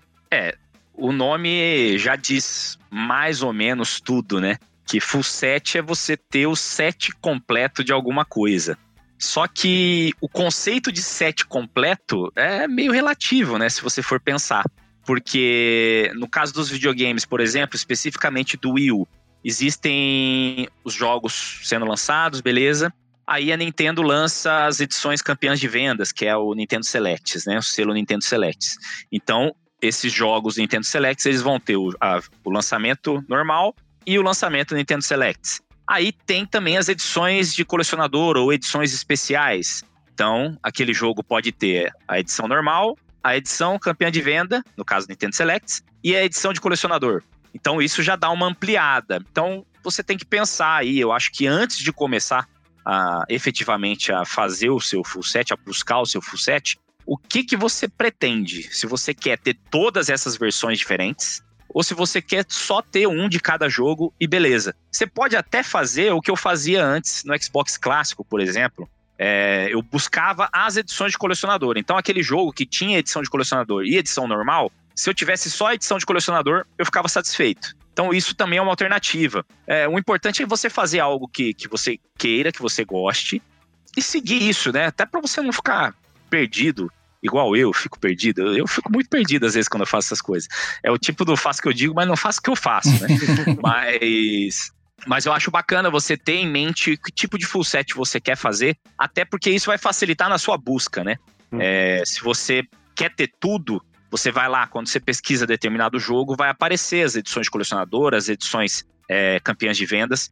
[SPEAKER 3] O nome já diz mais ou menos tudo, né? Que full set é você ter o set completo de alguma coisa. Só que o conceito de set completo é meio relativo, né? Se você for pensar. Porque no caso dos videogames, por exemplo, especificamente do Wii U, existem os jogos sendo lançados, beleza? Aí a Nintendo lança as edições campeãs de vendas, que é o Nintendo Selects, né? O selo Nintendo Selects. Então, esses jogos Nintendo Selects, eles vão ter o lançamento normal e o lançamento Nintendo Selects. Aí tem também as edições de colecionador ou edições especiais. Então, aquele jogo pode ter a edição normal, a edição campeã de venda, no caso Nintendo Selects, e a edição de colecionador. Então, isso já dá uma ampliada. Então, você tem que pensar aí, eu acho que antes de começar efetivamente a fazer o seu full set, a buscar o seu full set, o que você pretende? Se você quer ter todas essas versões diferentes, ou se você quer só ter um de cada jogo e beleza. Você pode até fazer o que eu fazia antes no Xbox clássico, por exemplo. Eu buscava as edições de colecionador. Então aquele jogo que tinha edição de colecionador e edição normal, Se eu tivesse só a edição de colecionador, eu ficava satisfeito. Então isso também é uma alternativa. O importante é você fazer algo que você queira, que você goste, e seguir isso, né? Até para você não ficar perdido, igual eu fico perdido. Eu fico muito perdido às vezes quando eu faço essas coisas. É o tipo do faço o que eu digo, mas não faço o que eu faço, né? Mas eu acho bacana você ter em mente que tipo de full set você quer fazer, até porque isso vai facilitar na sua busca, né? Se você quer ter tudo, você vai lá, quando você pesquisa determinado jogo, vai aparecer as edições de colecionador, as edições campeãs de vendas,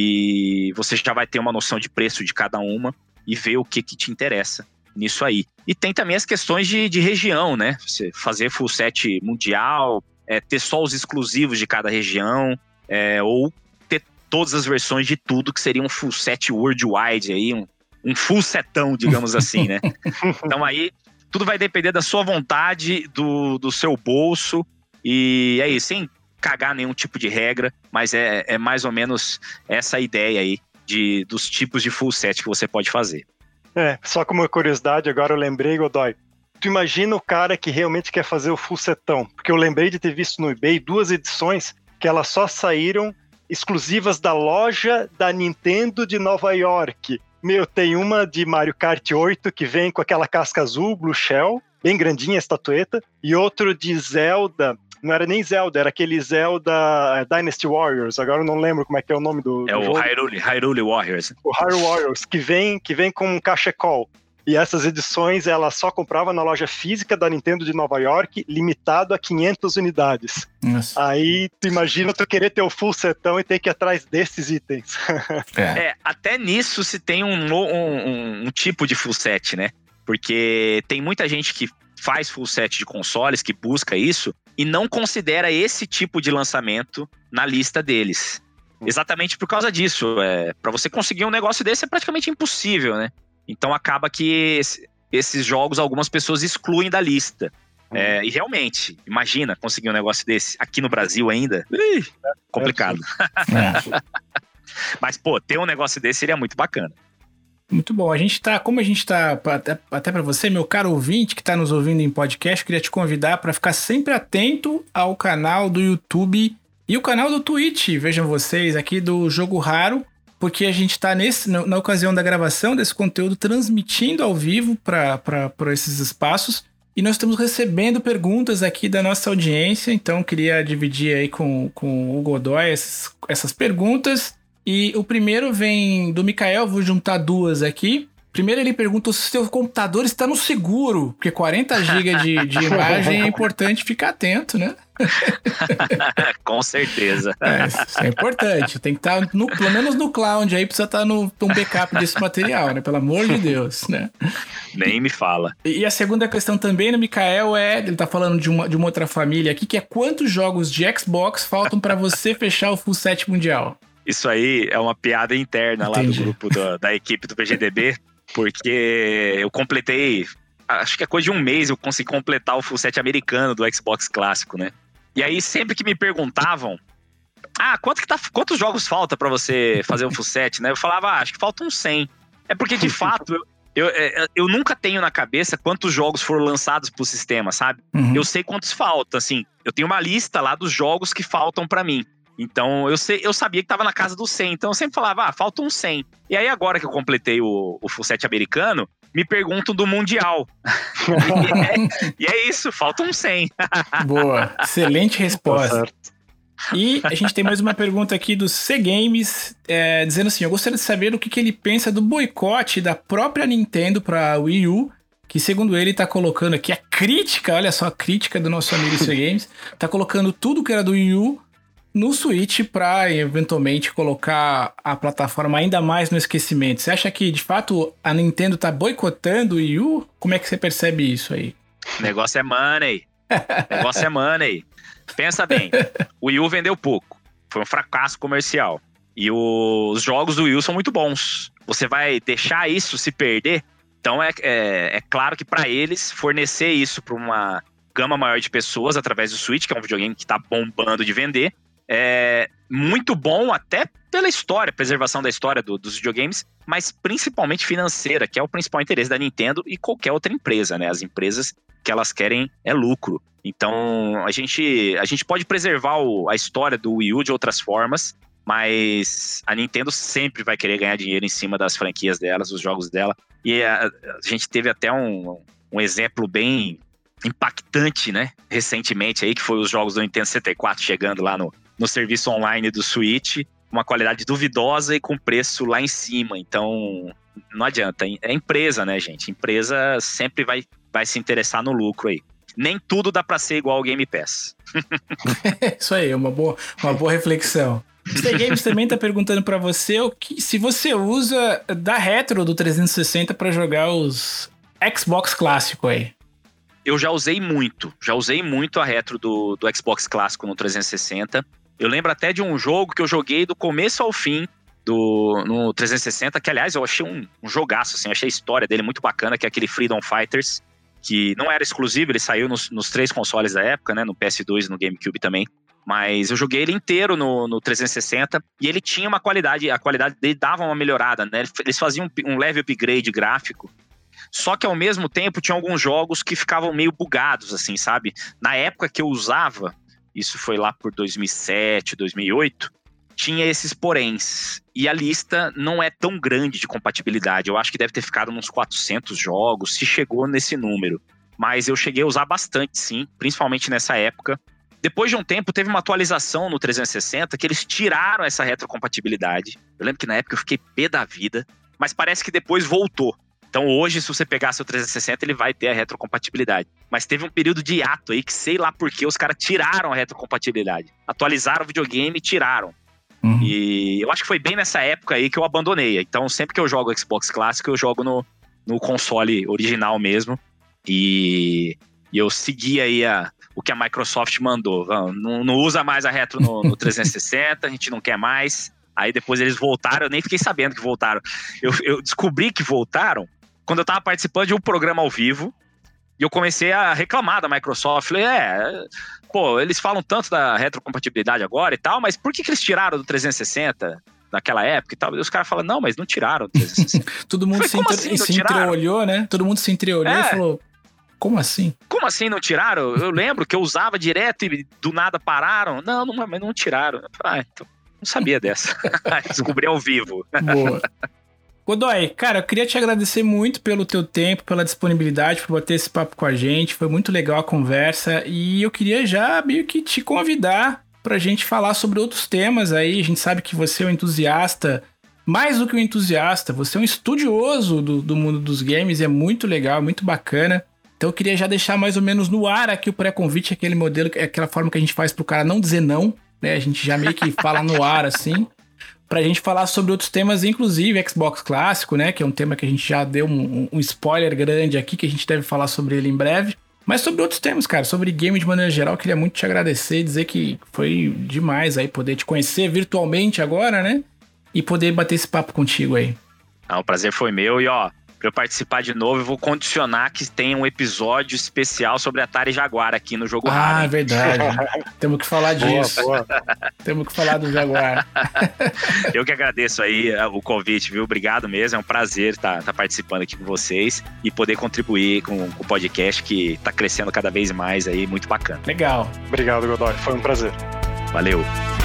[SPEAKER 3] e você já vai ter uma noção de preço de cada uma e ver o que te interessa nisso aí. E tem também as questões de região, né? Você fazer full set mundial, ter só os exclusivos de cada região, ou ter todas as versões de tudo, que seria um full set worldwide aí, um full setão, digamos assim, né? Então aí, tudo vai depender da sua vontade, do seu bolso, e é isso, sem cagar nenhum tipo de regra, mas é mais ou menos essa ideia aí dos tipos de full set que você pode fazer.
[SPEAKER 2] Só como uma curiosidade, agora eu lembrei, Godoy, tu imagina o cara que realmente quer fazer o full setão, porque eu lembrei de ter visto no eBay 2 edições que elas só saíram exclusivas da loja da Nintendo de Nova York. Tem uma de Mario Kart 8 que vem com aquela casca azul, Blue Shell, bem grandinha a estatueta, e outro de Zelda, não era nem Zelda, era aquele Zelda Dynasty Warriors, agora eu não lembro como é que é o nome do
[SPEAKER 3] jogo.
[SPEAKER 2] O
[SPEAKER 3] Hyrule Warriors.
[SPEAKER 2] O Hyrule Warriors, que vem com um cachecol. E essas edições, ela só comprava na loja física da Nintendo de Nova York, limitado a 500 unidades.
[SPEAKER 1] Nossa.
[SPEAKER 2] Aí, tu imagina tu querer ter o full setão e ter que ir atrás desses itens.
[SPEAKER 3] Até nisso se tem um tipo de full set, né? Porque tem muita gente que faz full set de consoles, que busca isso, e não considera esse tipo de lançamento na lista deles. Exatamente por causa disso. Para você conseguir um negócio desse é praticamente impossível, né? Então acaba que esses jogos algumas pessoas excluem da lista. E realmente, imagina conseguir um negócio desse aqui no Brasil ainda. Complicado. Mas, ter um negócio desse seria muito bacana.
[SPEAKER 1] Muito bom. Como a gente tá, até para você, meu caro ouvinte que tá nos ouvindo em podcast, eu queria te convidar para ficar sempre atento ao canal do YouTube e o canal do Twitch, vejam vocês, aqui do Jogo Raro, porque a gente tá na ocasião da gravação desse conteúdo transmitindo ao vivo para esses espaços, e nós estamos recebendo perguntas aqui da nossa audiência, então queria dividir aí com o Godoy essas perguntas. E o primeiro vem do Mikael, vou juntar duas aqui. Primeiro ele pergunta se o seu computador está no seguro, porque 40 GB de imagem é importante ficar atento, né?
[SPEAKER 3] Com certeza.
[SPEAKER 1] Isso é importante, tem que estar pelo menos no cloud aí, precisa estar um backup desse material, né? Pelo amor de Deus, né?
[SPEAKER 3] Nem me fala.
[SPEAKER 1] E a segunda questão também do Mikael ele tá falando de uma outra família aqui, que é quantos jogos de Xbox faltam para você fechar o full set mundial?
[SPEAKER 3] Isso aí é uma piada interna lá do grupo da equipe do PGDB, porque eu completei, acho que é coisa de um mês eu consegui completar o full set americano do Xbox clássico, né? E aí sempre que me perguntavam, quantos jogos falta pra você fazer um full set, né? Eu falava, acho que faltam 100. É porque de fato eu nunca tenho na cabeça quantos jogos foram lançados pro sistema, sabe?
[SPEAKER 1] Uhum.
[SPEAKER 3] Eu sei quantos faltam, assim, eu tenho uma lista lá dos jogos que faltam pra mim. Então, eu sabia que tava na casa dos 100. Então, eu sempre falava, faltam 100. E aí, agora que eu completei o full set americano, me perguntam do Mundial. e é isso, faltam 100.
[SPEAKER 1] Boa, excelente resposta. E a gente tem mais uma pergunta aqui do C-Games, dizendo assim, eu gostaria de saber o que ele pensa do boicote da própria Nintendo pra Wii U, que segundo ele tá colocando aqui a crítica, olha só a crítica do nosso amigo C-Games, tá colocando tudo que era do Wii U no Switch para eventualmente colocar a plataforma ainda mais no esquecimento. Você acha que, de fato, a Nintendo tá boicotando o Wii U? Como é que você percebe isso aí?
[SPEAKER 3] O negócio é money. Pensa bem, o Wii U vendeu pouco. Foi um fracasso comercial. E os jogos do Wii U são muito bons. Você vai deixar isso se perder? Então é claro que para eles, fornecer isso para uma gama maior de pessoas através do Switch, que é um videogame que tá bombando de vender, é muito bom até pela história, preservação da história dos videogames, mas principalmente financeira, que é o principal interesse da Nintendo e qualquer outra empresa, né? As empresas que elas querem é lucro. Então, a gente pode preservar a história do Wii U de outras formas, mas a Nintendo sempre vai querer ganhar dinheiro em cima das franquias delas, dos jogos dela. E a gente teve até um exemplo bem impactante, né? Recentemente aí, que foi os jogos do Nintendo 64 chegando lá no serviço online do Switch, uma qualidade duvidosa e com preço lá em cima. Então, não adianta. É empresa, né, gente? Empresa sempre vai se interessar no lucro aí. Nem tudo dá pra ser igual ao Game Pass.
[SPEAKER 1] Isso aí, uma boa reflexão. O Stay Games também tá perguntando pra você se você usa da retro do 360 pra jogar os Xbox clássico aí.
[SPEAKER 3] Eu já usei muito a retro do Xbox clássico no 360. Eu lembro até de um jogo que eu joguei do começo ao fim no 360, que aliás eu achei um jogaço, assim, achei a história dele muito bacana, que é aquele Freedom Fighters, que não era exclusivo, ele saiu nos 3 consoles da época, né, no PS2 e no GameCube também. Mas eu joguei ele inteiro no 360 e ele tinha uma qualidade, a qualidade dele dava uma melhorada, né? Eles faziam um leve upgrade gráfico, só que ao mesmo tempo tinha alguns jogos que ficavam meio bugados, assim, sabe? Na época que eu usava, isso foi lá por 2007, 2008, tinha esses poréns. E a lista não é tão grande de compatibilidade, eu acho que deve ter ficado uns 400 jogos, se chegou nesse número. Mas eu cheguei a usar bastante, sim, principalmente nessa época. Depois de um tempo, teve uma atualização no 360 que eles tiraram essa retrocompatibilidade. Eu lembro que na época eu fiquei pé da vida, mas parece que depois voltou. Então hoje, se você pegar seu 360, ele vai ter a retrocompatibilidade. Mas teve um período de hiato aí que sei lá por que os caras tiraram a retrocompatibilidade. Atualizaram o videogame e tiraram. Uhum. E eu acho que foi bem nessa época aí que eu abandonei. Então sempre que eu jogo Xbox clássico, eu jogo no console original mesmo. E eu segui aí o que a Microsoft mandou. Não usa mais a retro no 360, a gente não quer mais. Aí depois eles voltaram, eu nem fiquei sabendo que voltaram. Eu descobri que voltaram quando eu tava participando de um programa ao vivo e eu comecei a reclamar da Microsoft. Falei, eles falam tanto da retrocompatibilidade agora e tal, mas por que eles tiraram do 360 naquela época e tal? E os caras falam, não, mas não tiraram do 360.
[SPEAKER 1] Todo mundo se entreolhou, né? Todo mundo se entreolhou e falou, como assim?
[SPEAKER 3] Como assim não tiraram? Eu lembro que eu usava direto e do nada pararam. Não, mas não tiraram. Então, não sabia dessa. Descobri ao vivo.
[SPEAKER 1] Boa. Godoy, cara, eu queria te agradecer muito pelo teu tempo, pela disponibilidade, por bater esse papo com a gente. Foi muito legal a conversa e eu queria já meio que te convidar pra gente falar sobre outros temas aí. A gente sabe que você é um entusiasta, mais do que um entusiasta, você é um estudioso do mundo dos games e é muito legal, muito bacana. Então eu queria já deixar mais ou menos no ar aqui o pré-convite, aquele modelo, aquela forma que a gente faz pro cara não dizer não, né? A gente já meio que fala no ar assim, pra gente falar sobre outros temas, inclusive Xbox clássico, né? Que é um tema que a gente já deu um spoiler grande aqui, que a gente deve falar sobre ele em breve. Mas sobre outros temas, cara, sobre game de maneira geral, eu queria muito te agradecer, dizer que foi demais aí poder te conhecer virtualmente agora, né? E poder bater esse papo contigo aí.
[SPEAKER 3] O prazer foi meu e pra eu participar de novo, eu vou condicionar que tenha um episódio especial sobre Atari Jaguar aqui no Jogo Raro.
[SPEAKER 1] É verdade. Temos que falar disso. Boa. Temos que falar do Jaguar.
[SPEAKER 3] Eu que agradeço aí o convite, viu? Obrigado mesmo. É um prazer estar participando aqui com vocês e poder contribuir com o podcast que está crescendo cada vez mais aí. Muito bacana.
[SPEAKER 1] Legal.
[SPEAKER 2] Obrigado, Godoy. Foi um prazer.
[SPEAKER 3] Valeu.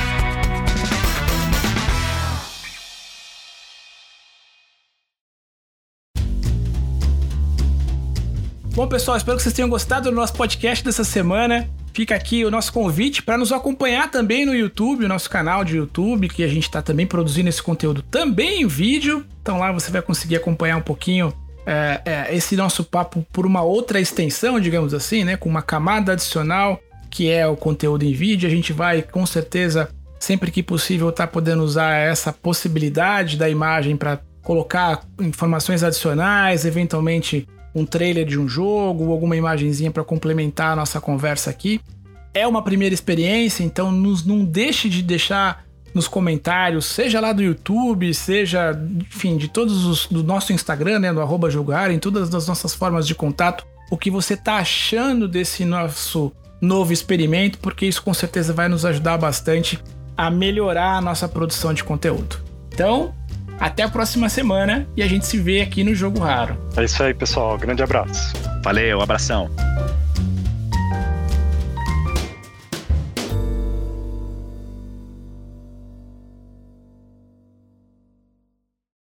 [SPEAKER 1] Bom, pessoal, espero que vocês tenham gostado do nosso podcast dessa semana. Fica aqui o nosso convite para nos acompanhar também no YouTube, o nosso canal de YouTube, que a gente está também produzindo esse conteúdo também em vídeo. Então lá você vai conseguir acompanhar um pouquinho esse nosso papo por uma outra extensão, digamos assim, né? Com uma camada adicional, que é o conteúdo em vídeo. A gente vai, com certeza, sempre que possível, estar podendo usar essa possibilidade da imagem para colocar informações adicionais, eventualmente um trailer de um jogo ou alguma imagenzinha para complementar a nossa conversa aqui. É uma primeira experiência, então não deixe de deixar nos comentários, seja lá do YouTube, seja, enfim, de todos do nosso Instagram, né, do @jogar, em todas as nossas formas de contato, o que você tá achando desse nosso novo experimento, porque isso com certeza vai nos ajudar bastante a melhorar a nossa produção de conteúdo. Então, até a próxima semana e a gente se vê aqui no Jogo Raro.
[SPEAKER 2] É isso aí, pessoal. Grande abraço.
[SPEAKER 3] Valeu, abração.